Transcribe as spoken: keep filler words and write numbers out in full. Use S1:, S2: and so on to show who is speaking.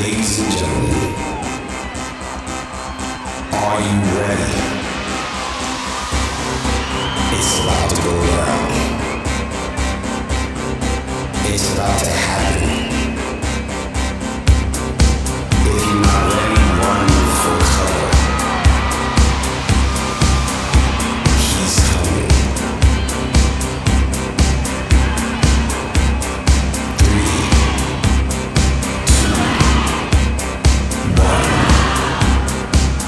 S1: Ladies and gentlemen, are you ready? It's about to go down. It's about to happen. If you're not ready,